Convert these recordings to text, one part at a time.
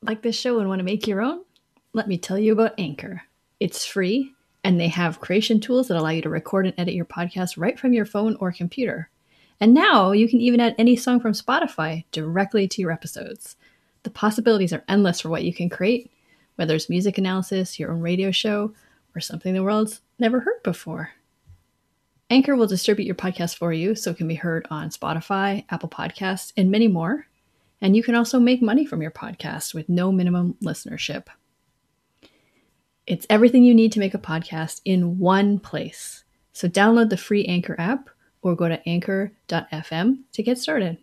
Like this show and want to make your own? Let me tell you about Anchor. It's free, and they have creation tools that allow you to record and edit your podcast right from your phone or computer. And now you can even add any song from Spotify directly to your episodes. The possibilities are endless for what you can create, whether it's music analysis, your own radio show, or something the world's never heard before. Anchor will distribute your podcast for you so it can be heard on Spotify, Apple Podcasts, and many more. And you can also make money from your podcast with no minimum listenership. It's everything you need to make a podcast in one place. So download the free Anchor app or go to anchor.fm to get started.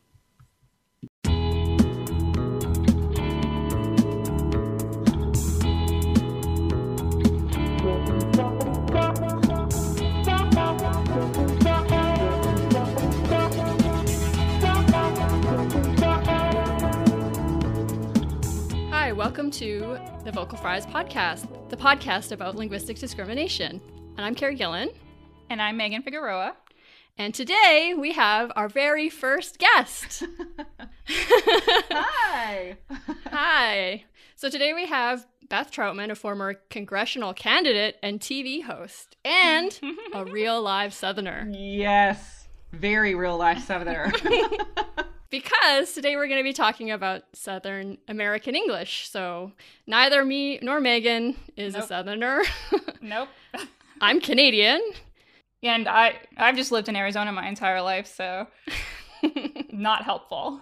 Welcome to the Vocal Fries podcast, the podcast about linguistic discrimination. And I'm Carrie Gillen. And I'm Megan Figueroa. And today we have our very first guest. Hi. Hi. So today we have Beth Troutman, a former congressional candidate and TV host, and a real live Southerner. Yes, very real life Southerner. Because today we're going to be talking about Southern American English. So neither me nor Megan is a Southerner. Nope. I'm Canadian. And I've just lived in Arizona my entire life, so not helpful.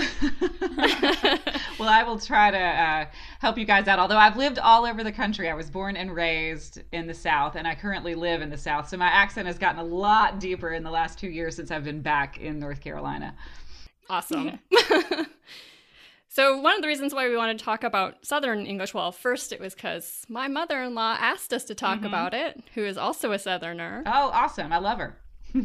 Well, I will try to help you guys out. Although I've lived all over the country. I was born and raised in the South, and I currently live in the South. So my accent has gotten a lot deeper in the last 2 years since I've been back in North Carolina. Awesome. So one of the reasons why we wanted to talk about Southern English, well, first it was because my mother-in-law asked us to talk about it, who is also a Southerner. Oh, awesome. I love her.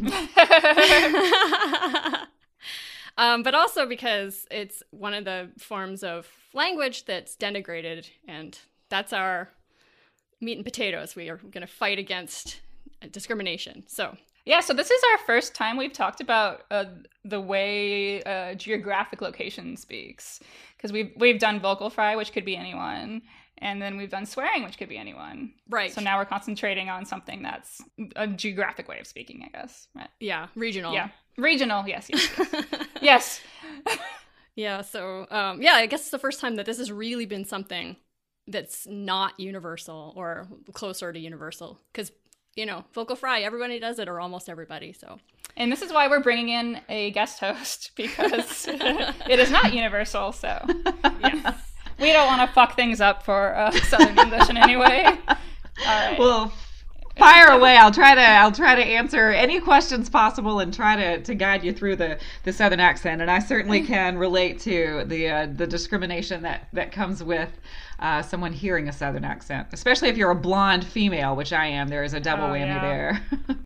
But also because it's one of the forms of language that's denigrated, and that's our meat and potatoes. We are going to fight against discrimination. So this is our first time we've talked about the way geographic location speaks, because we've done vocal fry, which could be anyone, and then we've done swearing, which could be anyone. Right. So now we're concentrating on something that's a geographic way of speaking, I guess. Right. Yeah, regional. Yeah, regional. Yes. Yes. Yeah. So I guess it's the first time that this has really been something that's not universal or closer to universal, because vocal fry, everybody does it, or almost everybody. So, and this is why we're bringing in a guest host, because it is not universal. So, yes, we don't want to fuck things up for Southern English in any way. All right. Well, fire away. I'll try to answer any questions possible and try to guide you through the Southern accent. And I certainly can relate to the discrimination that comes with someone hearing a Southern accent, especially if you're a blonde female, which I am. There is a double whammy there.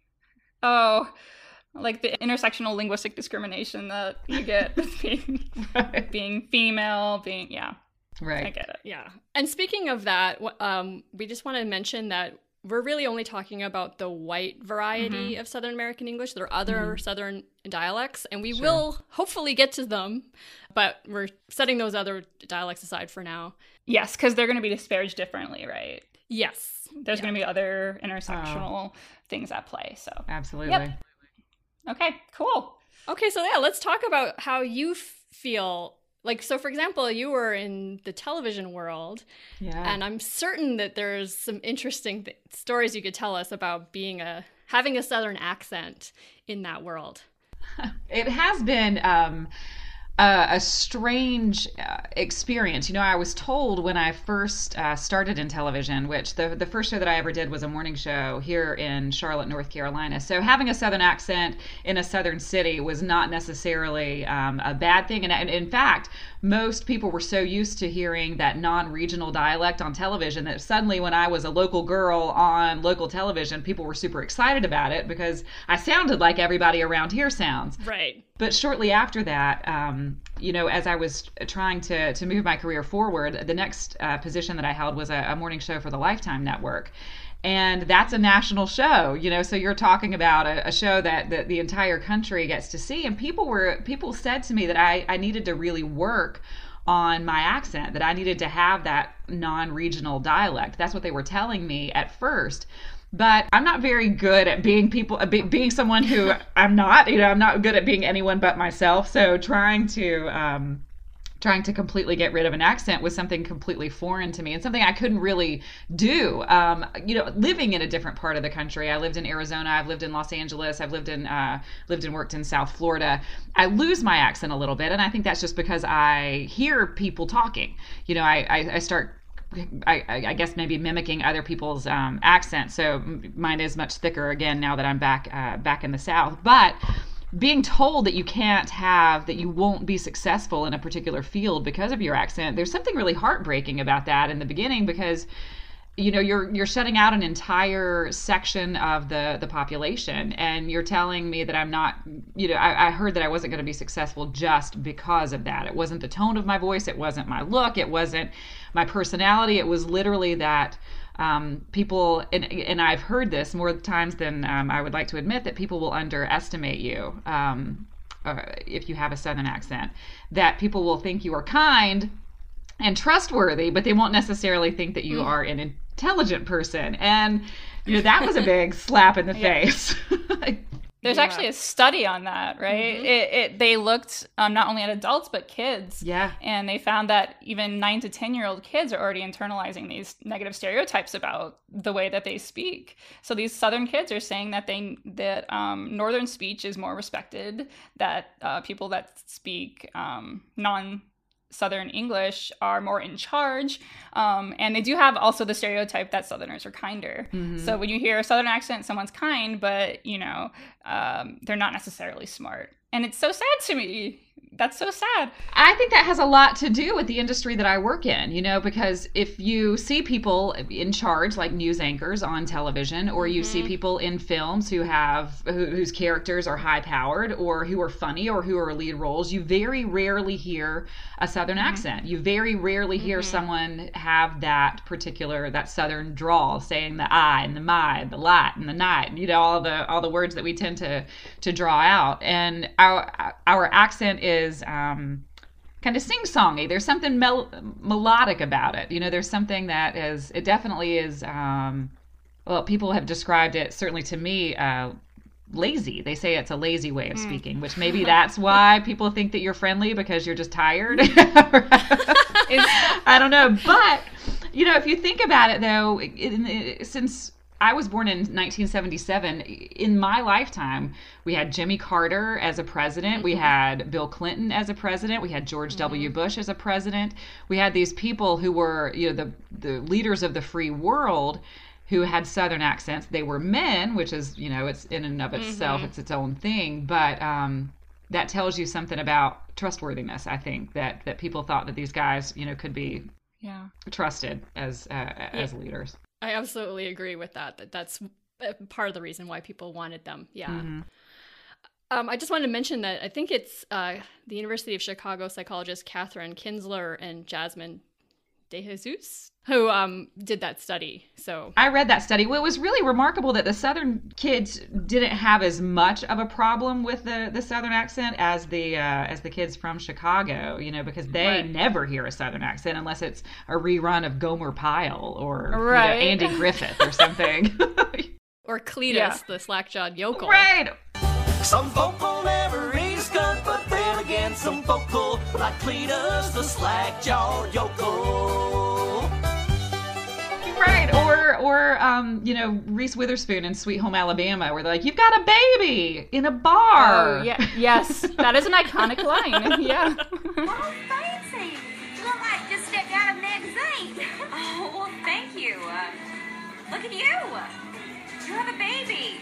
Oh, like the intersectional linguistic discrimination that you get with being female, Right. I get it. Yeah. And speaking of that, we just want to mention that we're really only talking about the white variety of Southern American English. There are other Southern dialects, and we will hopefully get to them, but we're setting those other dialects aside for now. Yes, because they're going to be disparaged differently, right? Yes. There's going to be other intersectional things at play. So Absolutely. Yep. Okay, cool. Okay, so let's talk about how you feel. Like, so for example, you were in the television world, and I'm certain that there's some interesting stories you could tell us about having a Southern accent in that world. It has been a strange experience. I was told when I first started in television, which the first show that I ever did was a morning show here in Charlotte, North Carolina. So having a Southern accent in a Southern city was not necessarily a bad thing. And in fact, most people were so used to hearing that non-regional dialect on television that suddenly when I was a local girl on local television, people were super excited about it because I sounded like everybody around here sounds. Right. But shortly after that, as I was trying to move my career forward, the next position that I held was a morning show for the Lifetime Network. And that's a national show, so you're talking about a show that the entire country gets to see. And people said to me that I needed to really work on my accent, that I needed to have that non-regional dialect. That's what they were telling me at first. But I'm not very good at being being someone who I'm not. I'm not good at being anyone but myself. So trying to completely get rid of an accent was something completely foreign to me, and something I couldn't really do. Living in a different part of the country, I lived in Arizona, I've lived in Los Angeles, I've lived and worked in South Florida. I lose my accent a little bit, and I think that's just because I hear people talking. I start, I guess, maybe mimicking other people's accents. So mine is much thicker again now that I'm back in the South. But being told that you won't be successful in a particular field because of your accent, there's something really heartbreaking about that in the beginning, because you're shutting out an entire section of the population, and you're telling me that I'm not, I heard that I wasn't going to be successful just because of that. It wasn't the tone of my voice, it wasn't my look, it wasn't my personality, it was literally that people, and I've heard this more times than I would like to admit, that people will underestimate you if you have a Southern accent, that people will think you are kind and trustworthy, but they won't necessarily think that you are an intelligent person. And that was a big slap in the face. There's actually a study on that, right? Mm-hmm. They looked not only at adults, but kids. Yeah. And they found that even 9 to 10-year-old kids are already internalizing these negative stereotypes about the way that they speak. So these Southern kids are saying that Northern speech is more respected, that people that speak non-Southern English are more in charge. And they do have also the stereotype that Southerners are kinder. Mm-hmm. So when you hear a Southern accent, someone's kind, but, they're not necessarily smart. And it's so sad to me. That's so sad. I think that has a lot to do with the industry that I work in, because if you see people in charge, like news anchors on television, or you see people in films whose characters are high powered, or who are funny, or who are lead roles, you very rarely hear a Southern accent. You very rarely hear someone have that Southern drawl, saying the I and the my, the light and the night, all the words that we tend to draw out. And our accent is kind of sing-songy. There's something melodic about it. There's something that it definitely is, people have described it, certainly to me, lazy. They say it's a lazy way of speaking, which maybe that's why people think that you're friendly, because you're just tired. I don't know. But, if you think about it, though, since I was born in 1977. In my lifetime, we had Jimmy Carter as a president. We had Bill Clinton as a president. We had George W. Bush as a president. We had these people who were, the leaders of the free world, who had Southern accents. They were men, which is, it's in and of itself, it's its own thing. But that tells you something about trustworthiness, I think, that people thought that these guys, could be trusted as leaders. I absolutely agree with that. That's part of the reason why people wanted them. Yeah. Mm-hmm. I just wanted to mention that I think it's the University of Chicago psychologist Catherine Kinsler and Jasmine DeJesus who did that study. So I read that study. Well, it was really remarkable that the Southern kids didn't have as much of a problem with the Southern accent as the kids from Chicago, because they never hear a Southern accent unless it's a rerun of Gomer Pyle or Andy Griffith or something. Or Cletus, the slack-jawed yokel. Right. Some folk will never eat a skunk, but then again some folk will, like Cletus, the slack-jawed yokel. Right, or Reese Witherspoon in Sweet Home Alabama, where they're like, "You've got a baby in a bar." Oh, yeah, yes, that is an iconic line. Yeah. Oh, fancy! You look like just stepped out of a magazine. Oh, well, thank you. Look at you. You have a baby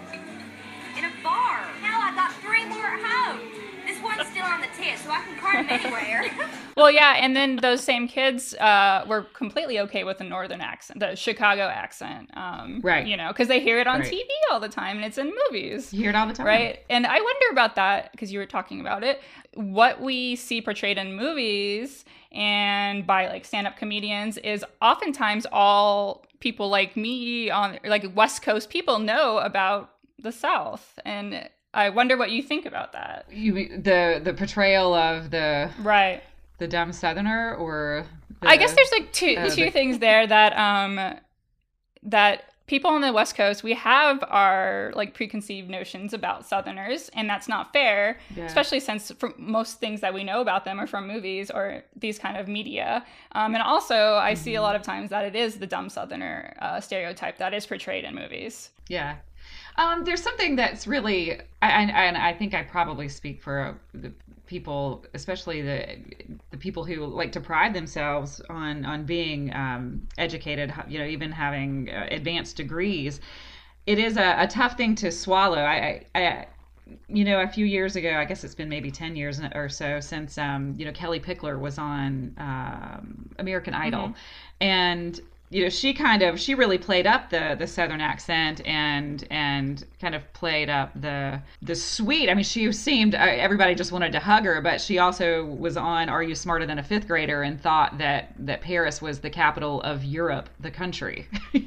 in a bar. Now I got 3 more at home. This one's still on the tip, so I can cart them anywhere. Well, yeah, and then those same kids were completely okay with the Northern accent, the Chicago accent. Right. Because they hear it on TV all the time, and it's in movies. You hear it all the time. Right? And I wonder about that, because you were talking about it. What we see portrayed in movies and by, like, stand-up comedians is oftentimes all people like me, West Coast people, know about the South. And I wonder what you think about that. The portrayal of the The dumb Southerner, or I guess there's like two things there that that people on the West Coast, we have our like preconceived notions about Southerners, and that's not fair, especially since most things that we know about them are from movies or these kind of media. And also, I see a lot of times that it is the dumb Southerner stereotype that is portrayed in movies. Yeah. There's something that's really, I think I probably speak for the people, especially the people who like to pride themselves on being educated, even having advanced degrees. It is a tough thing to swallow. I a few years ago, I guess it's been maybe 10 years or so since Kelly Pickler was on American Idol, and she really played up the Southern accent and kind of played up the sweet. I mean, she seemed, everybody just wanted to hug her, but she also was on Are You Smarter Than a Fifth Grader and thought that Paris was the capital of Europe, the country,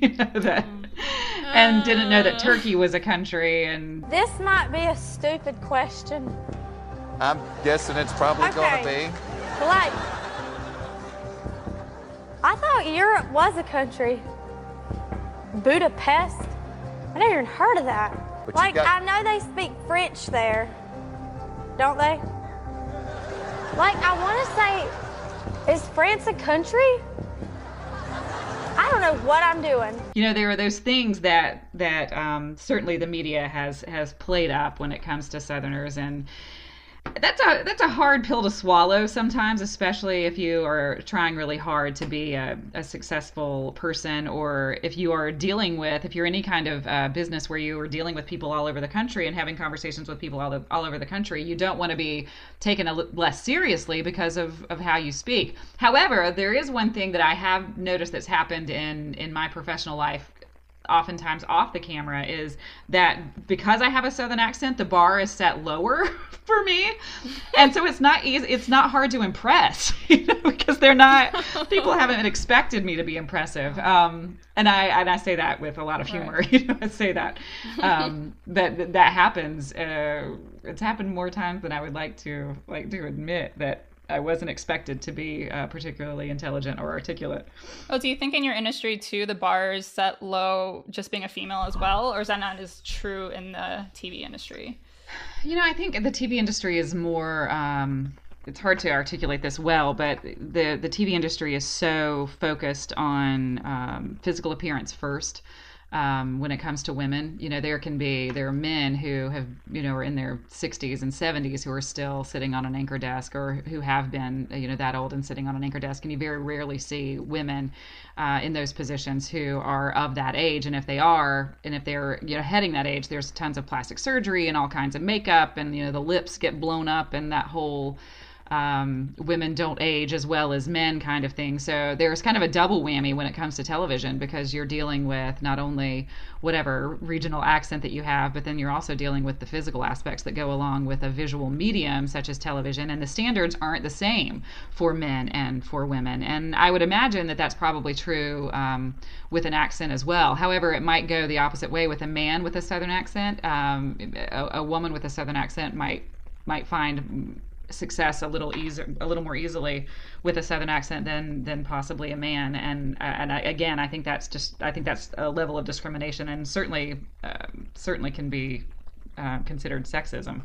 and didn't know that Turkey was a country. And this might be a stupid question. I'm guessing it's probably going to be. Like, I thought Europe was a country. Budapest? I never even heard of that. But I know they speak French there, don't they? Like, I want to say, is France a country? I don't know what I'm doing. There are those things that certainly the media has played up when it comes to Southerners, and that's a hard pill to swallow sometimes, especially if you are trying really hard to be a successful person, or if you're any kind of business where you are dealing with people all over the country and having conversations with people all over the country. You don't want to be taken less seriously because of how you speak. However, there is one thing that I have noticed that's happened in my professional life, oftentimes off the camera, is that because I have a Southern accent, the bar is set lower for me, and so it's not easy. It's not hard to impress, because people haven't expected me to be impressive. And I say that with a lot of humor. Right. I say that that happens. It's happened more times than I would like to admit, that I wasn't expected to be particularly intelligent or articulate. Oh, do you think in your industry too, the bar is set low just being a female as well? Or is that not as true in the TV industry? I think the TV industry is more, it's hard to articulate this well, but the TV industry is so focused on physical appearance first. When it comes to women, there are men who have, are in their 60s and 70s who are still sitting on an anchor desk, or who have been, that old and sitting on an anchor desk. And you very rarely see women in those positions who are of that age. And if they're, heading that age, there's tons of plastic surgery and all kinds of makeup, and, the lips get blown up, and that whole women don't age as well as men kind of thing. So there's kind of a double whammy when it comes to television, because you're dealing with not only whatever regional accent that you have, but then you're also dealing with the physical aspects that go along with a visual medium such as television, and the standards aren't the same for men and for women. And I would imagine that that's probably true with an accent as well. However, it might go the opposite way with a man with a Southern accent. A woman with a Southern accent might find success a little more easily with a Southern accent than possibly a man, and I think that's a level of discrimination, and certainly can be considered sexism.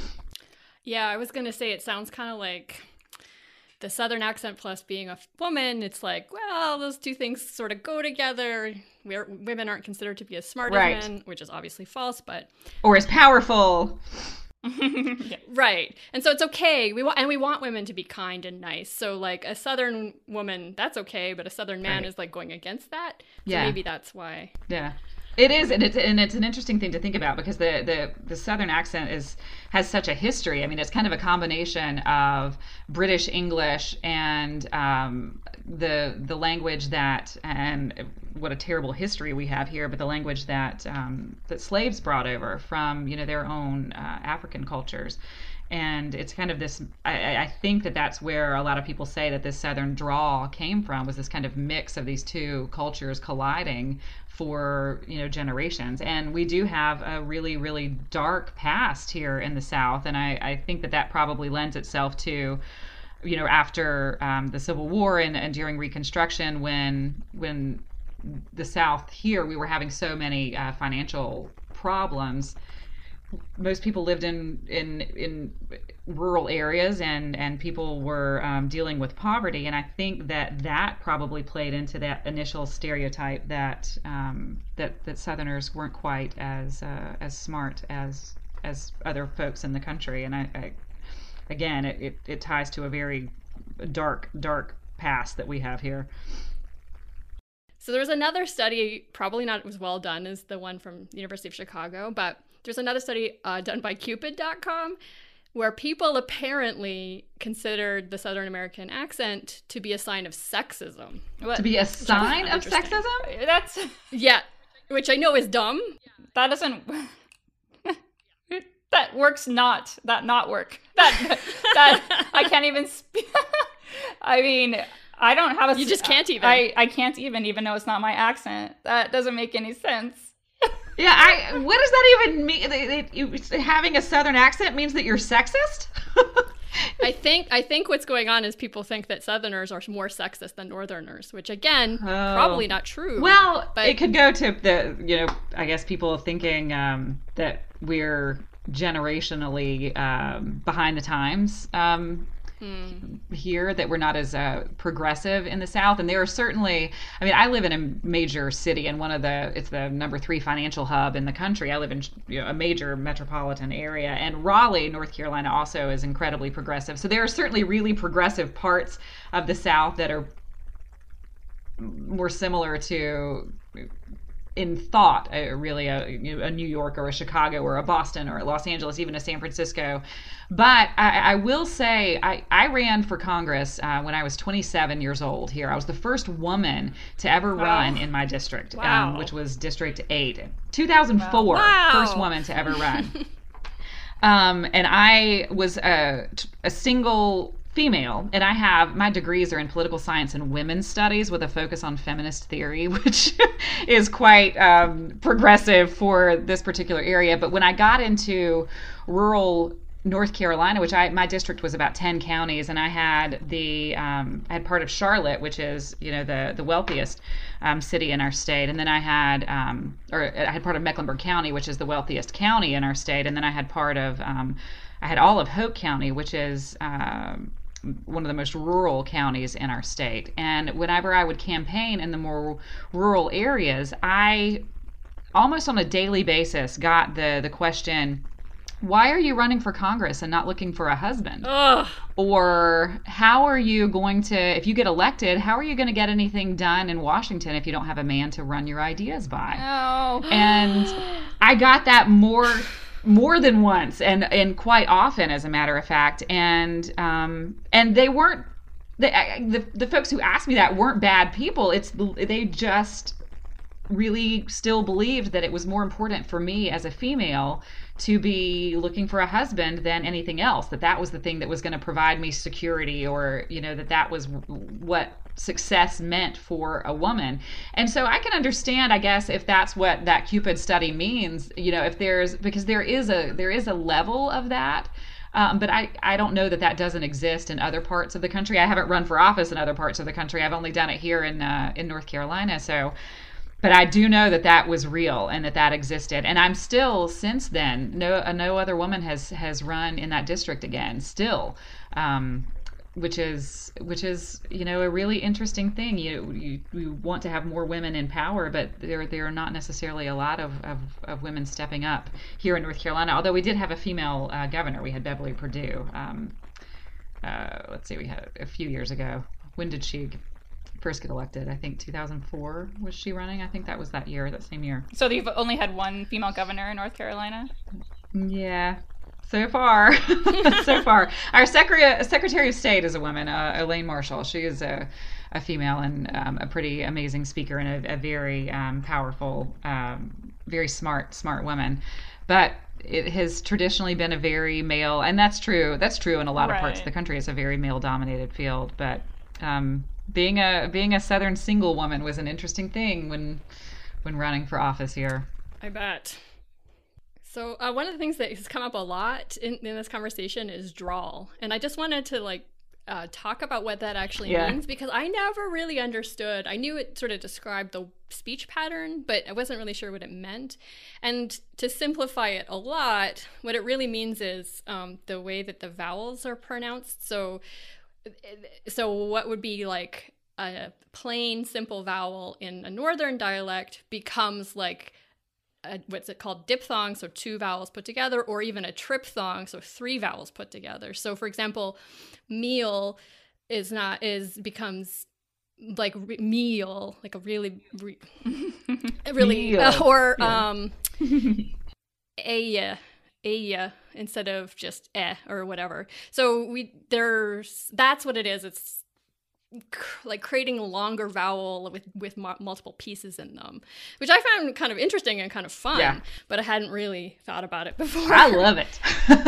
Yeah, I was gonna say, it sounds kind of like the Southern accent plus being a woman. It's like, well, those two things sort of go together. Women aren't considered to be as smart as men, which is obviously false, or as powerful. Yeah. Right. And so it's okay. We want women to be kind and nice. So like a Southern woman, that's okay, but a Southern man is like going against that. So maybe that's why. Yeah. It is, and it's an interesting thing to think about, because the Southern accent has such a history. I mean, it's kind of a combination of British English and the language that, and what a terrible history we have here, but the language that slaves brought over from their own African cultures. And it's kind of this, I think that's where a lot of people say that this Southern drawl came from, was this kind of mix of these two cultures colliding for generations. And we do have a really, really dark past here in the South, and I think that probably lends itself to after the Civil War and during Reconstruction, when the South here, we were having so many financial problems. Most people lived in rural areas, and people were dealing with poverty, and I think that probably played into that initial stereotype that that Southerners weren't quite as smart as other folks in the country. And I again, it ties to a very dark past that we have here. So there's another study, probably not as well done as the one from the University of Chicago, but there's another study done by Cupid.com where people apparently considered the Southern American accent to be a sign of sexism. To be a sign of sexism? That's... Yeah, which I know is dumb. That doesn't... that works not. That not work. That I can't even speak. I mean... I don't have a... You just can't even. I can't even though it's not my accent. That doesn't make any sense. Yeah, what does that even mean? Having a Southern accent means that you're sexist? I think what's going on is people think that Southerners are more sexist than Northerners, which again, probably not true. Well, but it could go to the, I guess people thinking that we're generationally behind the times. Here, that we're not as progressive in the South. And there are certainly, I mean, I live in a major city, and it's the number 3 financial hub in the country. I live in a major metropolitan area, and Raleigh, North Carolina also is incredibly progressive. So there are certainly really progressive parts of the South that are more similar to, in thought, really a New York or a Chicago or a Boston or a Los Angeles, even a San Francisco. But I will say I ran for Congress when I was 27 years old here. I was the first woman to ever run in my district, which was District 8. 2004, first woman to ever run. And I was a single female, and my degrees are in political science and women's studies with a focus on feminist theory, which is quite progressive for this particular area. But when I got into rural North Carolina, which my district was about 10 counties, and I had I had part of Charlotte, which is the wealthiest city in our state, and then I had part of Mecklenburg County, which is the wealthiest county in our state, and then I had part of I had all of Hope County, which is one of the most rural counties in our state. And whenever I would campaign in the more rural areas, I almost on a daily basis got the question, why are you running for Congress and not looking for a husband? Ugh. Or how are you going to, if you get elected, how are you going to get anything done in Washington if you don't have a man to run your ideas by? No. And I got that more than once, and quite often, as a matter of fact. And they weren't, the folks who asked me that weren't bad people. They just really still believed that it was more important for me as a female to be looking for a husband than anything else, that was the thing that was going to provide me security, or that was what success meant for a woman. And so I can understand, I guess, if that's what that Cupid study means, because there is a level of that. But I don't know that doesn't exist in other parts of the country. I haven't run for office in other parts of the country. I've only done it here in North Carolina. So, but I do know that was real and that existed. And I'm still, since then, no other woman has run in that district again. Still, which is a really interesting thing. You want to have more women in power, but there are not necessarily a lot of women stepping up here in North Carolina. Although we did have a female governor. We had Beverly Perdue. Let's see, we had a few years ago. When did she first get elected? I think 2004 was she running. I think that was that same year. So you've only had one female governor in North Carolina? Yeah. So far. Our Secretary of State is a woman, Elaine Marshall. She is a female and a pretty amazing speaker and a very powerful, very smart woman. But it has traditionally been a very male, and that's true. That's true in a lot of parts of the country. It's a very male-dominated field. But being a Southern single woman was an interesting thing when running for office here. I bet. So one of the things that has come up a lot in this conversation is drawl. And I just wanted to talk about what that actually Yeah. means, because I never really understood. I knew it sort of described the speech pattern, but I wasn't really sure what it meant. And to simplify it a lot, what it really means is the way that the vowels are pronounced. So what would be like a plain, simple vowel in a northern dialect becomes like what's it called, diphthong, so 2 vowels put together, or even a triphthong, so 3 vowels put together. So for example, meal becomes like meal, like a really Meal. or aya instead of just or whatever. So that's what it is. It's like creating a longer vowel with multiple pieces in them, which I found kind of interesting and kind of fun. Yeah. But I hadn't really thought about it before. I love it.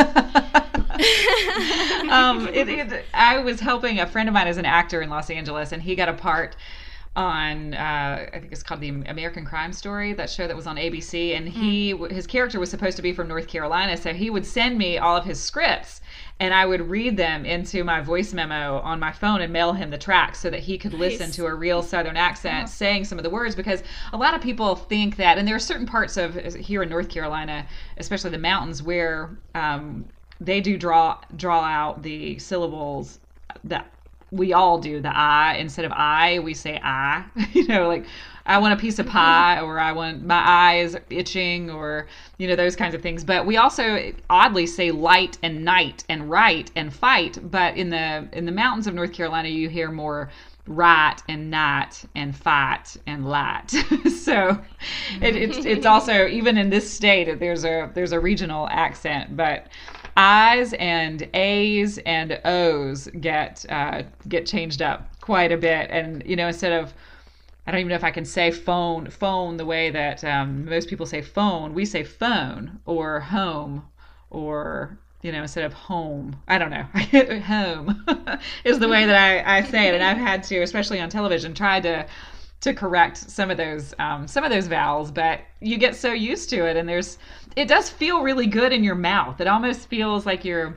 I was helping a friend of mine as an actor in Los Angeles, and he got a part on I think it's called The American Crime Story, that show that was on ABC, and his character was supposed to be from North Carolina, so he would send me all of his scripts, and I would read them into my voice memo on my phone and mail him the tracks so that he could listen to a real Southern accent saying some of the words, because a lot of people think that, and there are certain parts of here in North Carolina, especially the mountains, where they do draw out the syllables that we all do. The I, instead of I, we say I. Like I want a piece of pie, or I want, my eye is itching, or those kinds of things. But we also oddly say light and night and right and fight. But in the mountains of North Carolina, you hear more right and night and fight and light. So it's also, even in this state, there's a regional accent, but I's and A's and O's get changed up quite a bit. And instead of, I don't even know if I can say phone the way that most people say phone, we say phone, or home, or instead of home, I don't know, home is the way that I say it. And I've had to, especially on television, try to correct some of those vowels, but you get so used to it, and it does feel really good in your mouth. It almost feels like you're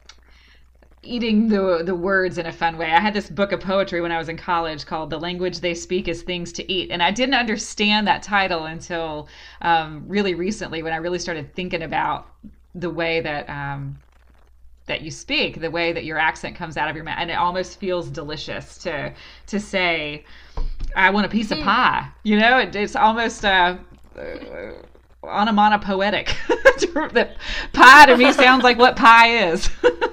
eating the words in a fun way. I had this book of poetry when I was in college called The Language They Speak is Things to Eat, and I didn't understand that title until really recently, when I really started thinking about the way that that you speak, the way that your accent comes out of your mouth, and it almost feels delicious to say, I want a piece of pie. It's almost onomatopoetic. The pie to me sounds like what pie is.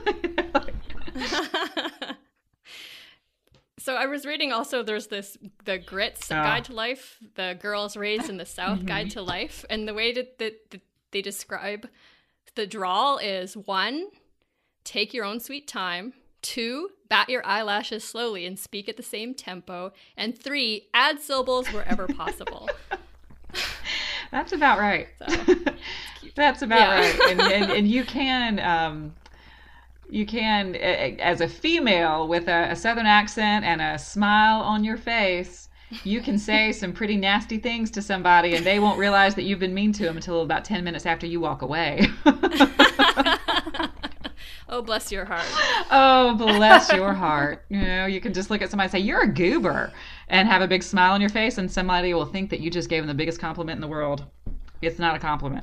So I was reading also, there's the Grits Guide to Life, the Girls Raised in the South Guide to Life, and the way that they describe the drawl is 1, take your own sweet time. 2, bat your eyelashes slowly and speak at the same tempo. And 3, add syllables wherever possible. That's about right. So, that's about right. And you can, as a female with a Southern accent and a smile on your face, you can say some pretty nasty things to somebody, and they won't realize that you've been mean to them until about 10 minutes after you walk away. Oh, bless your heart. Oh, bless your heart. You can just look at somebody and say, you're a goober, and have a big smile on your face, and somebody will think that you just gave them the biggest compliment in the world. It's not a compliment.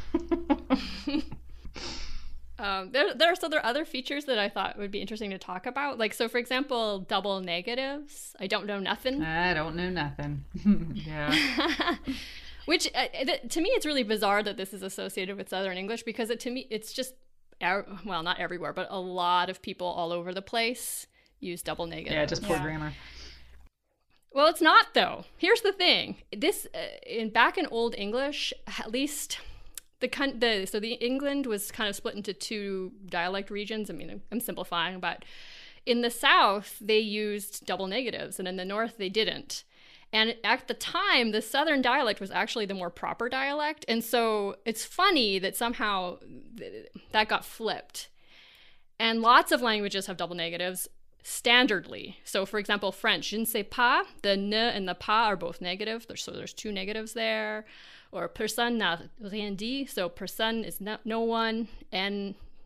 There are other features that I thought would be interesting to talk about. Like, so for example, double negatives. I don't know nothing. I don't know nothing. Yeah. Which, to me, it's really bizarre that this is associated with Southern English, because to me, it's just, well, not everywhere, but a lot of people all over the place use double negatives. Yeah, just poor grammar. Well, it's not, though. Here's the thing. This, back in Old English, at least the England was kind of split into 2 dialect regions. I mean, I'm simplifying, but in the South, they used double negatives, and in the North, they didn't. And at the time, the Southern dialect was actually the more proper dialect. And so it's funny that somehow that got flipped. And lots of languages have double negatives standardly. So for example, French, je ne sais pas, the n and the pas are both negative. So there's 2 negatives there. Or personne n'a rien dit. So personne is no one. And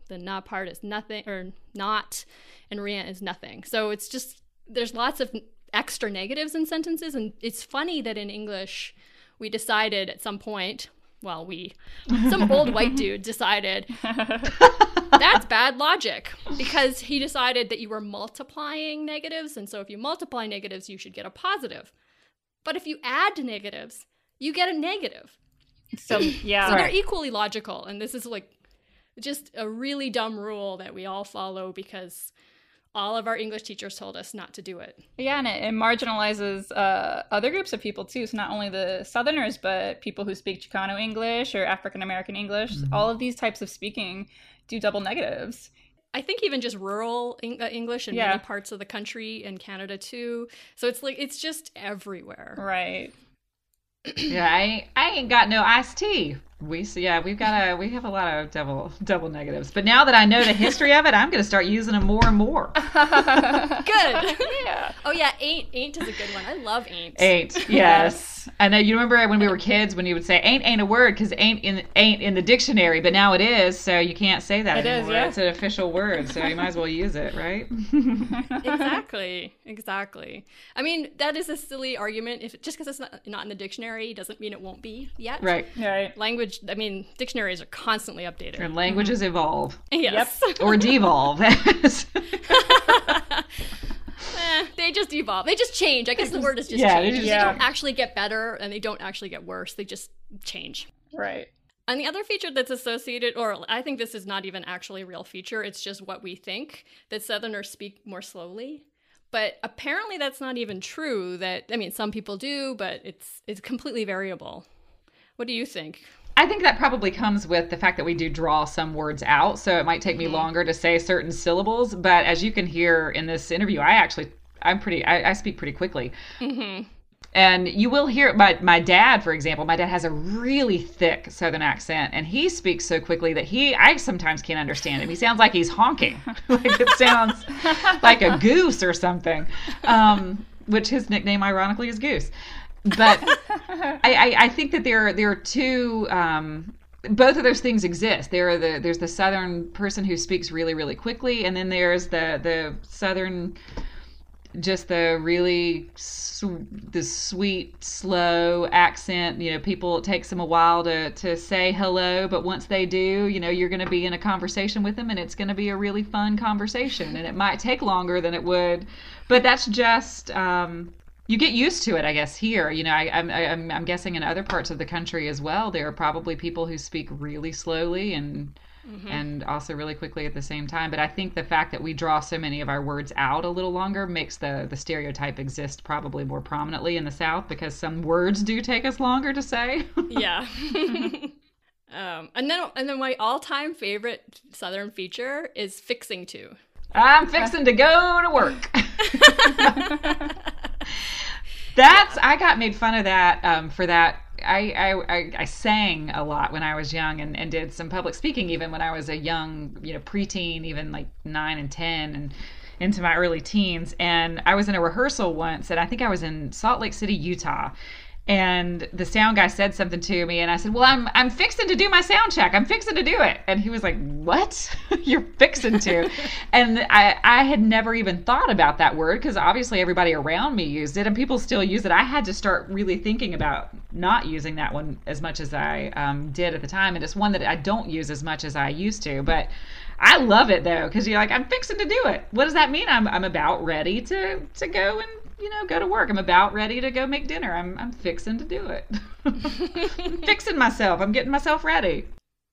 The na part is nothing, or not, and rien is nothing. So it's just, there's lots of extra negatives in sentences. And it's funny that in English, we decided at some point, well, some old white dude decided that's bad logic, because he decided that you were multiplying negatives. And so if you multiply negatives, you should get a positive. But if you add negatives, you get a negative. So, yeah. So they're equally logical. And this is like just a really dumb rule that we all follow because all of our English teachers told us not to do it. Yeah, and it marginalizes other groups of people too. So not only the Southerners, but people who speak Chicano English or African American English. Mm-hmm. All of these types of speaking do double negatives. I think even just rural English in many parts of the country and Canada too. So it's like, it's just everywhere. Right. Yeah, I ain't got no iced tea. We have a lot of double negatives. But now that I know the history of it, I'm going to start using them more and more. Good. Yeah. Oh yeah, ain't is a good one. I love ain't. Ain't, yes. I know you remember when we were kids when you would say ain't a word because ain't in the dictionary, but now it is, so you can't say that anymore. It's an official word, so you might as well use it, right? Exactly. I mean, that is a silly argument. If just because it's not in the dictionary doesn't mean it won't be yet. Right. Language, I mean, dictionaries are constantly updated. And languages evolve. Yes. Yep. Or devolve. They just evolve. They just change. I guess the word is just change. They don't actually get better and they don't actually get worse. They just change. Right. And the other feature that's associated, or I think this is not even actually a real feature, it's just what we think, that Southerners speak more slowly. But apparently that's not even true. Some people do, but it's completely variable. What do you think? I think that probably comes with the fact that we do draw some words out, so it might take me longer to say certain syllables. But as you can hear in this interview, I speak pretty quickly. Mm-hmm. And you will hear my dad, for example. My dad has a really thick Southern accent, and he speaks so quickly that I sometimes can't understand him. He sounds like he's honking, like it sounds like a goose or something. Which his nickname, ironically, is Goose. But I think that there are two. Both of those things exist. There's the Southern person who speaks really, really quickly, and then there's the Southern, just the really the sweet, slow accent. You know, people, it takes them a while to say hello, but once they do, you know, you're going to be in a conversation with them, and it's going to be a really fun conversation, and it might take longer than it would, but that's just. You get used to it, I guess, here. You know, I'm guessing in other parts of the country as well, there are probably people who speak really slowly and also really quickly at the same time. But I think the fact that we draw so many of our words out a little longer makes the stereotype exist probably more prominently in the South, because some words do take us longer to say. Yeah. And then my all-time favorite Southern feature is fixing to. I'm fixing to go to work. I got made fun of that for that. I sang a lot when I was young and did some public speaking even when I was a young, preteen, even like 9 and 10 and into my early teens. And I was in a rehearsal once, and I think I was in Salt Lake City, Utah. And the sound guy said something to me, and I said, well, I'm fixing to do my sound check. I'm fixing to do it. And he was like, what? You're fixing to? And I had never even thought about that word, because obviously everybody around me used it, and people still use it. I had to start really thinking about not using that one as much as I did at the time. And it's one that I don't use as much as I used to. But I love it, though, because you're like, I'm fixing to do it. What does that mean? I'm about ready to go and go to work. I'm about ready to go make dinner. I'm fixing to do it. I'm fixing myself. I'm getting myself ready.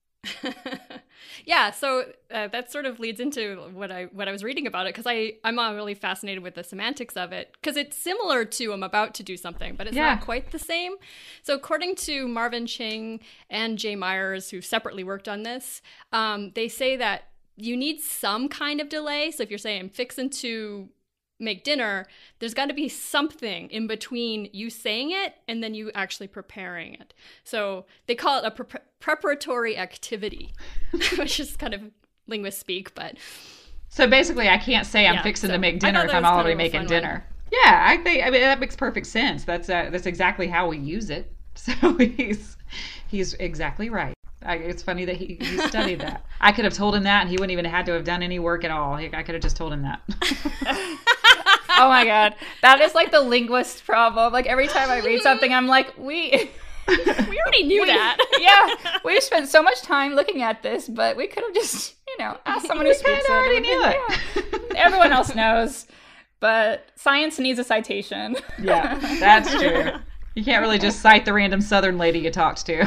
Yeah, so that sort of leads into what I was reading about it, because I'm really fascinated with the semantics of it, because it's similar to I'm about to do something, but it's not quite the same. So according to Marvin Ching and Jay Myers, who separately worked on this, they say that you need some kind of delay. So if you're saying I'm fixing to make dinner, there's got to be something in between you saying it and then you actually preparing it. So they call it a preparatory activity, which is kind of linguist speak, but... So basically I can't say I'm fixing to make dinner if I'm already making dinner. One. Yeah, I mean, that makes perfect sense. That's exactly how we use it. So he's exactly right. It's funny that he studied that. I could have told him that, and he wouldn't even have had to have done any work at all. I could have just told him that. Oh my God. That is like the linguist problem. Like every time I read something, I'm like, we already knew that. Yeah. We've spent so much time looking at this, but we could have just, asked someone who speaks it. Already knew it. Yeah. Everyone else knows. But science needs a citation. Yeah, that's true. You can't really just cite the random Southern lady you talked to.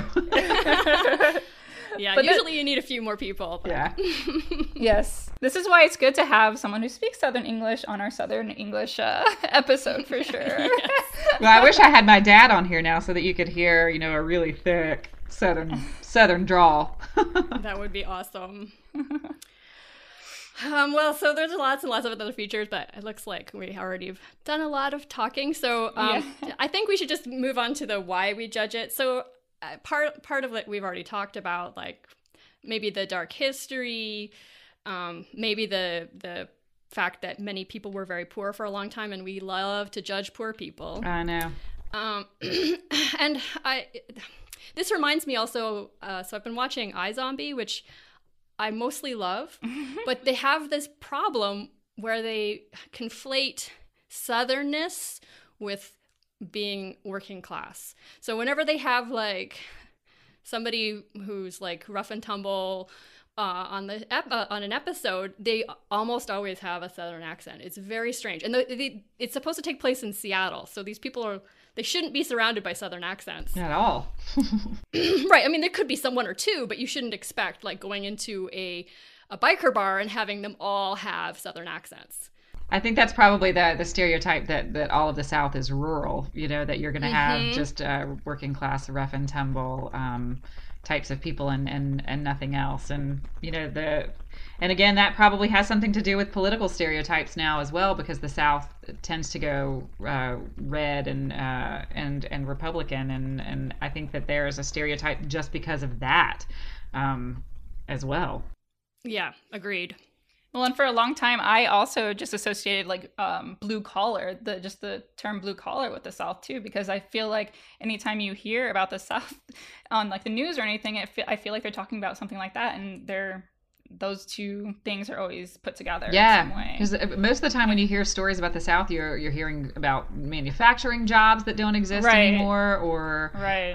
Yeah, but usually you need a few more people. But. Yeah. Yes. This is why it's good to have someone who speaks Southern English on our Southern English episode for sure. Yes. Well, I wish I had my dad on here now so that you could hear, a really thick Southern drawl. That would be awesome. Well, so there's lots and lots of other features, but it looks like we already have done a lot of talking. So I think we should just move on to the why we judge it. So part of it we've already talked about, like maybe the dark history, maybe the fact that many people were very poor for a long time, and we love to judge poor people. I know. And this reminds me also, so I've been watching iZombie, which I mostly love, but they have this problem where they conflate Southernness with being working class. So whenever they have like somebody who's like rough and tumble on an episode, they almost always have a Southern accent. It's very strange, and it's supposed to take place in Seattle, so these people they shouldn't be surrounded by Southern accents. Not at all. Right. I mean, there could be one or two, but you shouldn't expect like going into a biker bar and having them all have Southern accents. I think that's probably the stereotype that all of the South is rural, that you're going to have just working class, rough and tumble types of people and nothing else. And, and again, that probably has something to do with political stereotypes now as well, because the South tends to go red and Republican. And I think that there is a stereotype just because of that as well. Yeah, agreed. Well, and for a long time, I also just associated like blue collar, the term blue collar with the South too, because I feel like anytime you hear about the South on like the news or anything, I feel like they're talking about something like that, and those two things are always put together in some way. Because most of the time when you hear stories about the South, you're hearing about manufacturing jobs that don't exist anymore, or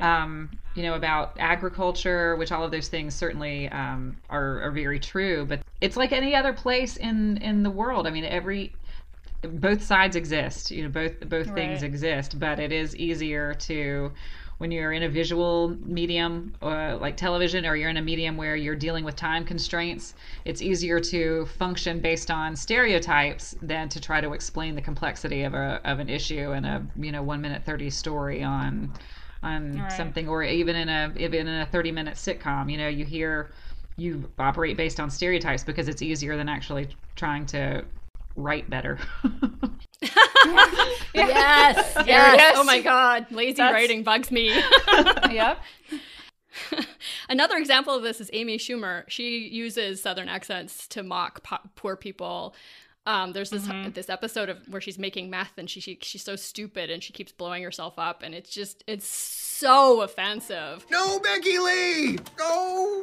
about agriculture, which all of those things certainly are very true. But it's like any other place in the world. I mean, both sides exist. Both things exist, but it is easier to, when you're in a visual medium like television, or you're in a medium where you're dealing with time constraints, it's easier to function based on stereotypes than to try to explain the complexity of an issue in a 1 minute 30 story on something, or even in a 30-minute sitcom. You operate based on stereotypes because it's easier than actually trying to write better. Yes. Oh my God. Lazy writing bugs me. Yep. Another example of this is Amy Schumer. She uses Southern accents to mock poor people. There's this episode of where she's making meth, and she's so stupid and she keeps blowing herself up, and it's so offensive. No, Becky Lee! No!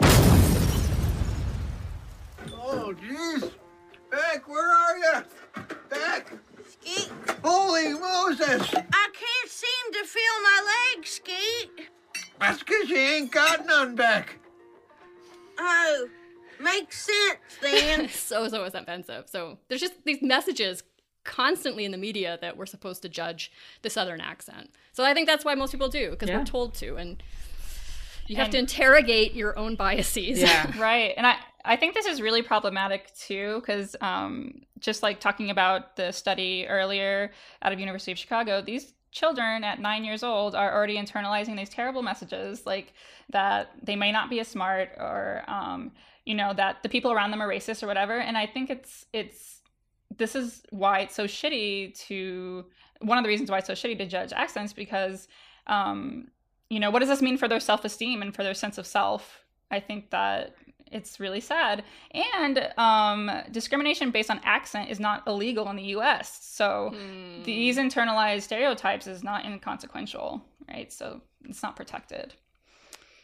Oh, jeez. Beck, where are you? Beck! Skeet. Holy Moses! I can't seem to feel my legs, Skeet. That's because you ain't got none, Beck. Oh, makes sense then. so offensive. So there's just these messages constantly in the media that we're supposed to judge the Southern accent. So I think that's why most people do, because we're told to, and you have to interrogate your own biases. Yeah, right. And I think this is really problematic too, because just like talking about the study earlier out of University of Chicago, these children at 9 years old are already internalizing these terrible messages, like that they may not be as smart, or that the people around them are racist or whatever. And I think this is why it's so shitty one of the reasons why it's so shitty to judge accents, because what does this mean for their self-esteem and for their sense of self? I think that it's really sad. And discrimination based on accent is not illegal in the U.S. So these internalized stereotypes is not inconsequential, right? So it's not protected.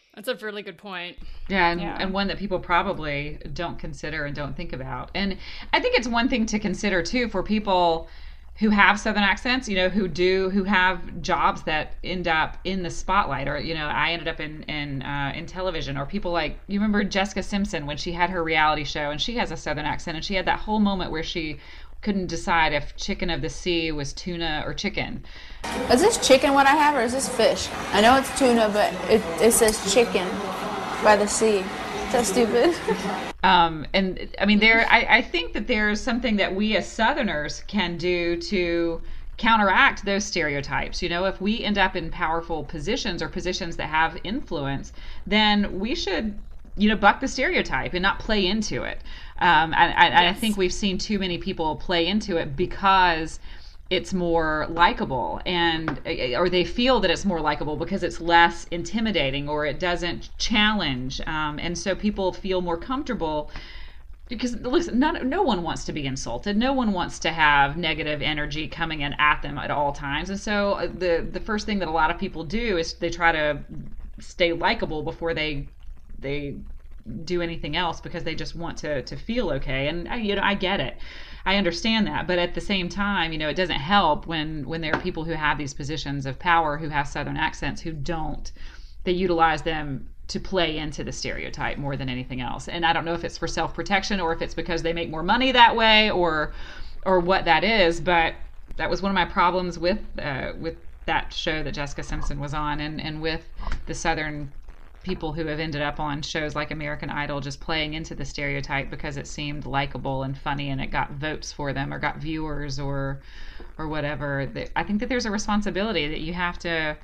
That's a really good point. Yeah, and one that people probably don't consider and don't think about. And I think it's one thing to consider too for people who have Southern accents, who have jobs that end up in the spotlight, or I ended up in television, or people like, you remember Jessica Simpson when she had her reality show and she has a Southern accent, and she had that whole moment where she couldn't decide if chicken of the sea was tuna or chicken. Is this chicken what I have, or is this fish? I know it's tuna, but it says chicken by the sea. That's stupid. And I mean, I think that there's something that we as Southerners can do to counteract those stereotypes. If we end up in powerful positions or positions that have influence, then we should, buck the stereotype and not play into it. And I think we've seen too many people play into it because it's more likable, or they feel that it's more likable because it's less intimidating or it doesn't challenge. And so people feel more comfortable because, listen, no one wants to be insulted. No one wants to have negative energy coming in at them at all times. And so the first thing that a lot of people do is they try to stay likable before they do anything else, because they just want to feel okay. And I get it. I understand that. But at the same time, it doesn't help when there are people who have these positions of power who have Southern accents who don't. They utilize them to play into the stereotype more than anything else. And I don't know if it's for self-protection or if it's because they make more money that way or what that is. But that was one of my problems with that show that Jessica Simpson was on, and with the Southern people who have ended up on shows like American Idol, just playing into the stereotype because it seemed likable and funny and it got votes for them or got viewers or whatever. I think that there's a responsibility that you have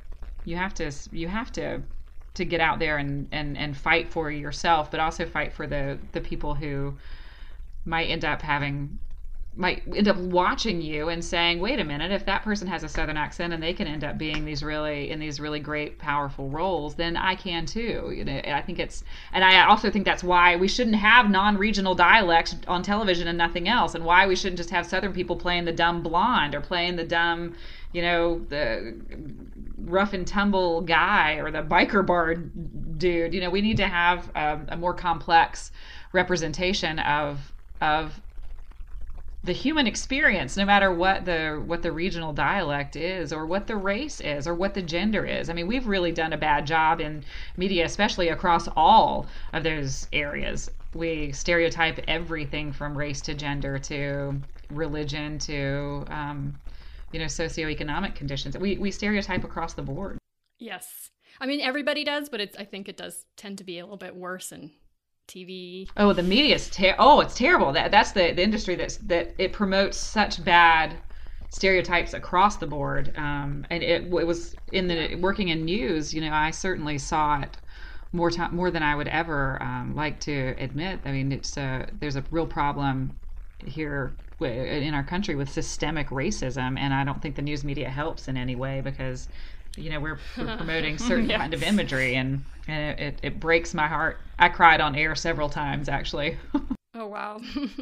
to get out there and fight for yourself, but also fight for the people who might end up watching you and saying, wait a minute, if that person has a Southern accent and they can end up being in these really great, powerful roles, then I can too. I think I also think that's why we shouldn't have non-regional dialects on television and nothing else, and why we shouldn't just have Southern people playing the dumb blonde or playing the dumb, the rough and tumble guy or the biker bar dude. We need to have a more complex representation of the human experience, no matter what the regional dialect is, or what the race is, or what the gender is. I mean, we've really done a bad job in media, especially across all of those areas. We stereotype everything from race to gender to religion to socioeconomic conditions. We stereotype across the board. Yes. I mean, everybody does, but I think it does tend to be a little bit worse in TV. Oh, the media's it's terrible. That's the industry that it promotes such bad stereotypes across the board. And it was working in news. I certainly saw it more than I would ever like to admit. I mean, there's a real problem here in our country with systemic racism, and I don't think the news media helps in any way, because we're promoting certain kind of imagery, and it breaks my heart. I cried on air several times, actually. Oh, wow.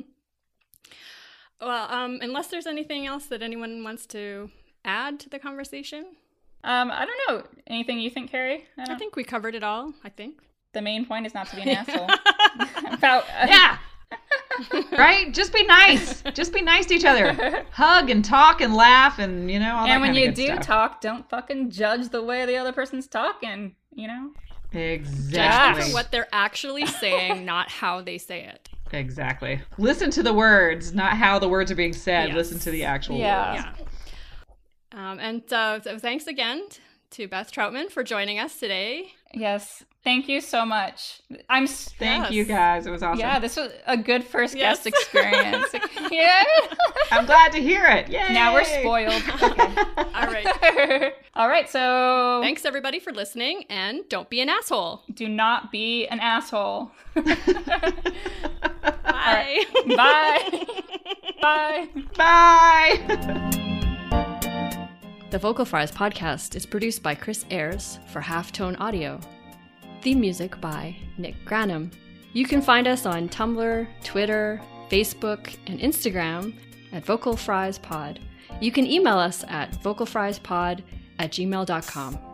Well, unless there's anything else that anyone wants to add to the conversation. I don't know. Anything you think, Carrie? I think we covered it all, I think. The main point is not to be an asshole. Yeah. Right? Just be nice. Just be nice to each other. Hug and talk and laugh and, all that. And when you do talk, don't fucking judge the way the other person's talking, Exactly. Judge for what they're actually saying, not how they say it. Exactly. Listen to the words, not how the words are being said. Yes. Listen to the actual words. Yeah. And so thanks again to Beth Troutman for joining us today. Yes. Thank you so much. Thank you guys. It was awesome. Yeah, this was a good first guest experience. Yeah. I'm glad to hear it. Yay. Now we're spoiled. Okay. All right. All right, so thanks everybody for listening, and don't be an asshole. Do not be an asshole. Bye. Right. Bye. Bye. Bye. The Vocal Fries podcast is produced by Chris Ayers for Halftone Audio. Theme music by Nick Granum. You can find us on Tumblr, Twitter, Facebook, and Instagram at Vocal Fries Pod. You can email us at vocalfriespod@gmail.com.